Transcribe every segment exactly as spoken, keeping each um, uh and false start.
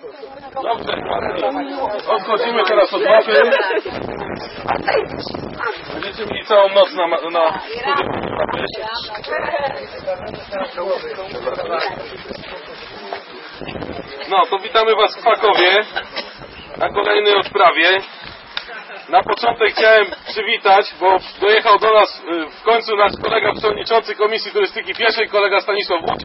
Dobrze, odchodzimy teraz od mapy. Będziecie mieli całą noc na... na... No, to witamy Was w Krakowie na kolejnej odprawie. Na początek chciałem przywitać, bo dojechał do nas w końcu nasz kolega przewodniczący Komisji Turystyki Pieszej, kolega Stanisław Łódź.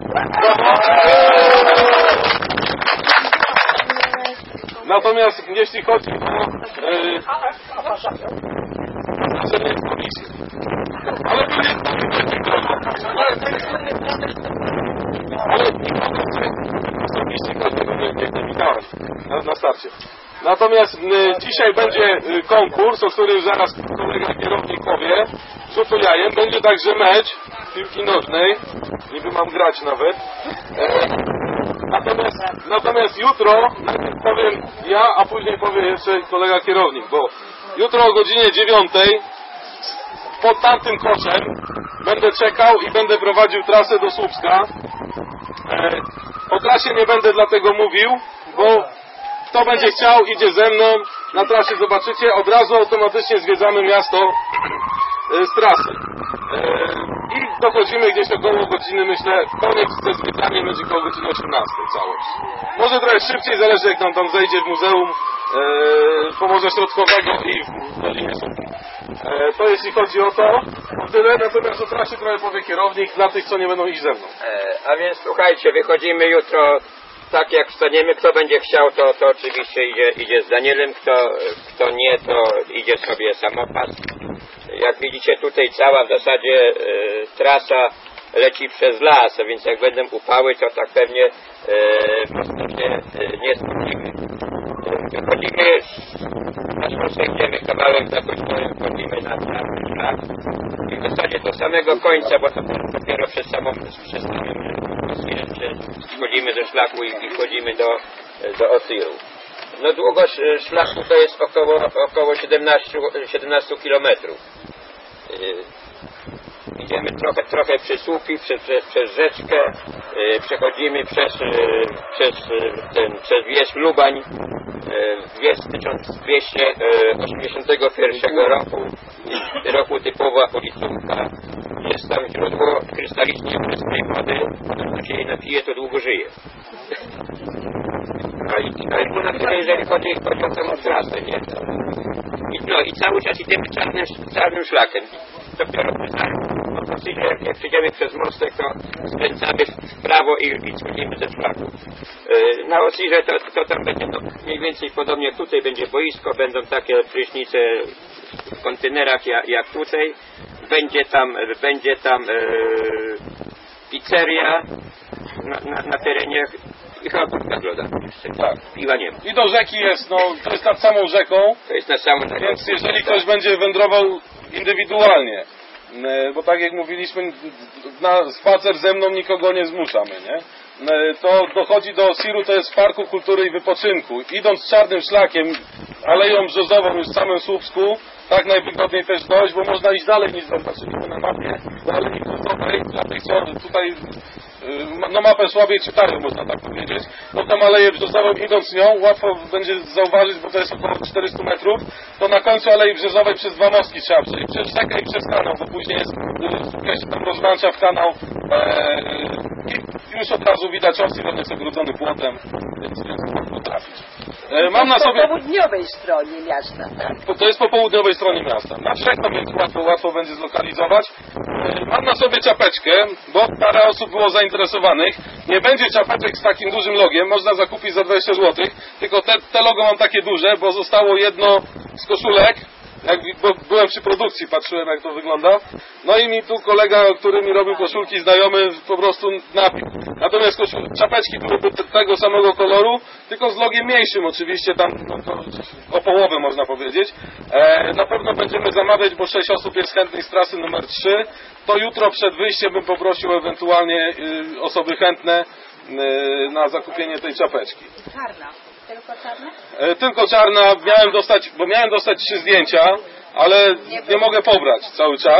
Natomiast jeśli chodzi o yy, komisję, ale to nie ale osobiście każdego nie witałem na, na starcie. Natomiast y, dzisiaj będzie y, konkurs, o którym zaraz kolega kierownik powie, rzutu jajem. Będzie także mecz piłki nożnej. Niby mam grać nawet. E, natomiast, natomiast jutro powiem ja, a później powie jeszcze kolega kierownik, bo jutro o godzinie dziewiątej pod tamtym koszem będę czekał i będę prowadził trasę do Słupska. E, o trasie nie będę dlatego mówił, bo kto będzie chciał, idzie ze mną, na trasie zobaczycie, od razu automatycznie zwiedzamy miasto z trasy. I dochodzimy gdzieś około godziny, myślę, koniec ze zwiedzaniem będzie około godziny osiemnastej całość. Może trochę szybciej, zależy jak nam tam zejdzie w Muzeum Pomorza Środkowego i w Dolinie Słupskiej. To jeśli chodzi o to, o tyle, natomiast o trasie trochę powie kierownik dla tych, co nie będą iść ze mną. A więc słuchajcie, wychodzimy jutro. Tak jak wstaniemy, kto będzie chciał, to, to oczywiście idzie, idzie z Danielem, kto, kto nie, to idzie sobie samopas. Jak widzicie tutaj cała w zasadzie e, trasa leci przez las, a więc jak będą upały, to tak pewnie e, nie, nie spóźnimy. Wychodzimy, na szosę idziemy kawałek, jakoś wchodzimy na szlak i w zasadzie do samego końca, bo to dopiero przez samą przez schodzimy ze szlaku i, i wchodzimy do, do Osiru. No długość szlaku to jest około, około siedemnaście kilometrów. Yy, idziemy trochę, trochę przez słupy, przez, przez, przez rzeczkę, yy, przechodzimy przez, yy, przez, ten, przez wieś Lubań, yy, wieś tysiąc dwieście osiemdziesiątego pierwszego roku, roku typowa ulicówka. Jest tam źródło krystalicznie czystej wody, kto się jej napije, to długo żyje. No i, no i na tyle, jeżeli chodzi, chodzi o tę trasę, nie? I, no i cały czas idziemy czarnym, czarnym szlakiem. Dopiero jak, jak przyjdziemy przez mostek, to skręcamy w prawo i, i schodzimy ze szlaku. Yy, na Osirze to, to tam będzie no, mniej więcej podobnie, tutaj będzie boisko, będą takie prysznice w kontenerach jak, jak tutaj. Będzie tam, będzie tam e, pizzeria na, na, na terenie i chyba podkazloda. Tak. Piwa nie ma. I do rzeki jest, no to jest nad samą rzeką. To jest nad samą rzeką. Więc jeżeli ktoś będzie wędrował indywidualnie, bo tak jak mówiliśmy, na spacer ze mną nikogo nie zmuszamy, nie? To dochodzi do Osiru, to jest w Parku Kultury i Wypoczynku. Idąc czarnym szlakiem, Aleją Brzozową już w samym Słupsku, tak najwygodniej też dojść, bo można iść dalej niż zobaczyliśmy na mapie, do Alei Brzozowej, dla tych co tutaj no mapę słabiej czytają, można tak powiedzieć. No tam Aleję Brzozową, idąc nią, łatwo będzie zauważyć, bo to jest około czterysta metrów, to na końcu Alei Brzezowej przez dwa mostki trzeba przejść, przez rzekę i przez kanał, bo później jest, jest tam rozłącza w kanał e, i już od razu widać Osir, on jest ogrodzony płotem, więc jest potrafić. E, mam na sobie... Po południowej stronie miasta, tak? To jest po południowej stronie miasta. Na rzekę, więc łatwo, łatwo będzie zlokalizować. E, mam na sobie czapeczkę, bo parę osób było zainteresowanych. Nie będzie czapeczek z takim dużym logiem, można zakupić za dwadzieścia złotych, tylko te, te logo mam takie duże, bo zostało jedno z koszulek. Jak, bo byłem przy produkcji, patrzyłem jak to wygląda. No i mi tu kolega, który mi robił koszulki, znajomy, po prostu napił. Natomiast koszul, czapeczki były tego samego koloru, tylko z logiem mniejszym oczywiście, tam no, to o połowę można powiedzieć. E, na pewno będziemy zamawiać, bo sześć osób jest chętnych z trasy numer trzy. To jutro przed wyjściem bym poprosił ewentualnie y, osoby chętne y, na zakupienie tej czapeczki. Czarna. Tylko czarna? E, tylko czarna, miałem dostać, bo miałem dostać trzy zdjęcia, ale nie, nie mogę pobrać cały czas.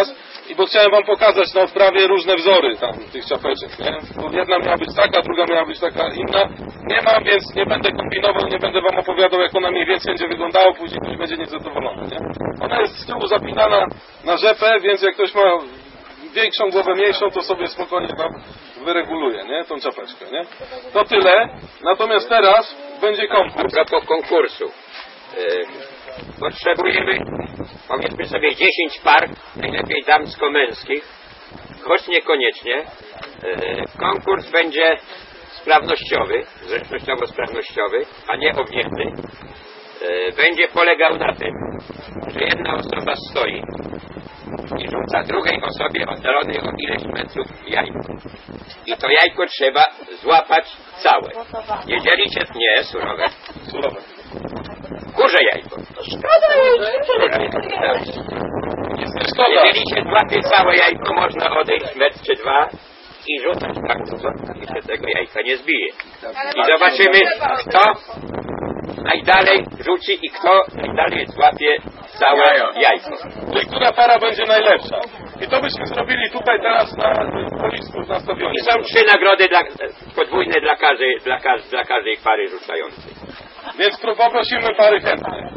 I bo chciałem wam pokazać na odprawie różne wzory tam tych czapeczek, nie? Bo jedna miała być taka, druga miała być taka inna. Nie mam, więc nie będę kombinował, nie będę wam opowiadał, jak ona mniej więcej będzie wyglądała, później ktoś będzie niezadowolony, nie? Ona jest z tyłu zapinana na rzepę, więc jak ktoś ma większą głowę, mniejszą, to sobie spokojnie tam wyreguluje, nie? Tą czapeczkę, nie? To tyle. Natomiast teraz będzie konkurs. A propos konkursu. Yy, potrzebujemy, powiedzmy sobie, dziesięć par, najlepiej damsko-męskich, choć niekoniecznie. Yy, konkurs będzie sprawnościowy, zręcznościowo-sprawnościowy, a nie obiekty. Yy, będzie polegał na tym, że jedna osoba stoi i rzuca drugiej osobie oddalonej o ileś metrów jajko. I to jajko trzeba złapać całe. Jeżeli się... Nie, surowe. Surowe. Kurze jajko. Szkoda Szkoda. Jeżeli się złapie całe jajko, można odejść metr czy dwa i rzucać tak dużo, i się tego jajka nie zbije. I zobaczymy, kto najdalej rzuci i kto najdalej złapie całe jajko. I która para będzie najlepsza. I to byśmy zrobili tutaj teraz na boisku na stadionie. I są trzy nagrody dla, podwójne dla każdej, dla, każ, dla każdej pary rzucającej. Więc poprosimy pary chętne.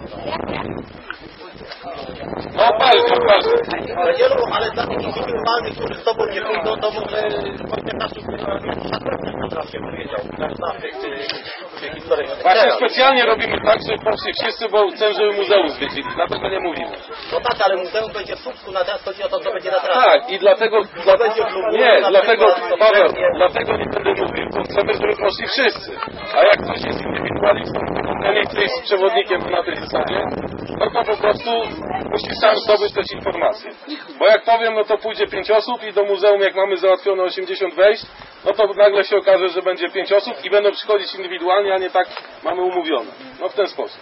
No bardzo, bardzo. Ale wielu, ale dla tych indywidualnych, którzy z tobą nie pójdą, to może chociaż naszych szat się powiedział. Na tych, tych historiach. Właśnie specjalnie robimy tak, żeby poszli wszyscy, bo chcę, żeby muzeum zwiedzili. Dlatego nie mówimy. No tak, ale muzeum będzie w Słupsku, na teraz chodzi o to, co będzie na trasie. Tak, i dlatego... Dla, nie, dlatego, Paweł, dlatego nie będę mówił, bo chcemy, żeby poszli wszyscy. A jak ktoś jest indywidualistą, a nie chce iść z przewodnikiem na tej zasadzie, no to po prostu musi sam zdobyć też informacje. Bo jak powiem, no to pójdzie pięć osób i do muzeum, jak mamy załatwione osiemdziesiąt wejść, no to nagle się okaże, że będzie pięć osób i będą przychodzić indywidualnie, a nie tak mamy umówione. No w ten sposób.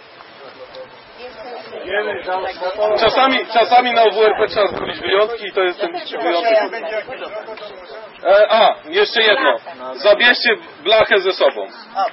Czasami, czasami na O W R P trzeba zrobić wyjątki i to jest ten wyjątek. E, a, jeszcze jedno. Zabierzcie blachę ze sobą.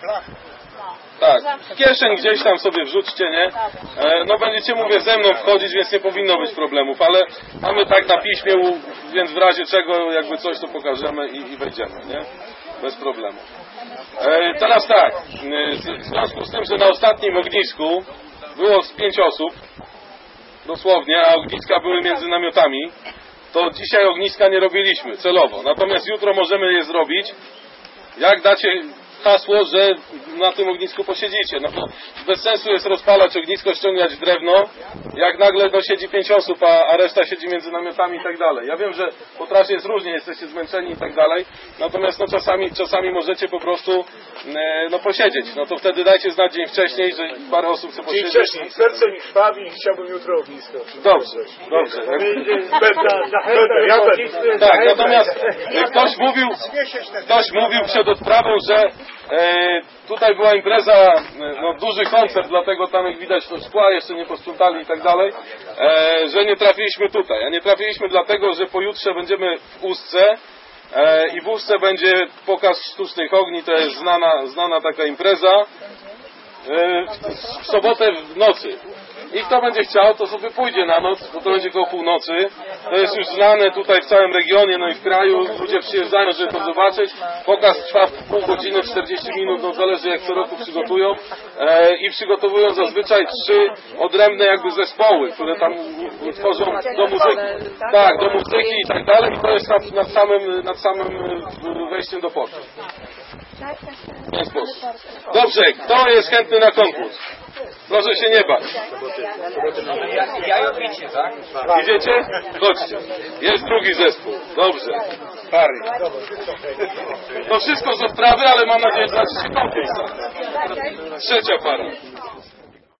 Tak, w kieszeń gdzieś tam sobie wrzućcie, nie? E, no będziecie, mówię, ze mną wchodzić, więc nie powinno być problemów, ale mamy tak na piśmie, więc w razie czego jakby coś to pokażemy i, i wejdziemy, nie? Bez problemu. E, teraz tak, w związku z tym, że na ostatnim ognisku było z pięć osób, dosłownie, a ogniska były między namiotami, to dzisiaj ogniska nie robiliśmy celowo, natomiast jutro możemy je zrobić, jak dacie hasło, że na tym ognisku posiedzicie. No to bez sensu jest rozpalać ognisko, ściągać drewno, jak nagle no, siedzi pięć osób, a, a reszta siedzi między namiotami i tak dalej. Ja wiem, że po trasie jest różnie, jesteście zmęczeni i tak dalej, natomiast no, czasami, czasami możecie po prostu e, no, posiedzieć. No to wtedy dajcie znać dzień wcześniej, że parę osób chce posiedzieć. Wcześniej, serce mi krwawi i chciałbym jutro ognisko. Dobrze, dobrze. Będę, ja będę. Tak, natomiast ktoś mówił, ktoś mówił przed odprawą, że E, tutaj była impreza, no, duży koncert, dlatego tam jak widać to szkła jeszcze nie posprzątali i tak dalej, e, że nie trafiliśmy tutaj. A nie trafiliśmy dlatego, że pojutrze będziemy w Ustce e, i w Ustce będzie pokaz sztucznych ogni, to jest znana, znana taka impreza, e, w, w sobotę w nocy. I kto będzie chciał, to sobie pójdzie na noc, bo to będzie koło północy. To jest już znane tutaj w całym regionie, no i w kraju. Ludzie przyjeżdżają, żeby to zobaczyć. Pokaz trwa pół godziny, czterdzieści minut, no zależy jak co roku przygotują. E, I przygotowują zazwyczaj trzy odrębne jakby zespoły, które tam tworzą do muzyki. Tak, do muzyki i tak dalej. I to jest nad, nad, samym, nad samym wejściem do portu. W ten sposób. Dobrze, kto jest chętny na konkurs? Proszę się nie bać. Ja idziecie, tak? Idziecie? Chodźcie. Jest drugi zespół. Dobrze. Pary. To wszystko z odprawy, ale mam nadzieję, że zacznie się konkurs. Trzecia para.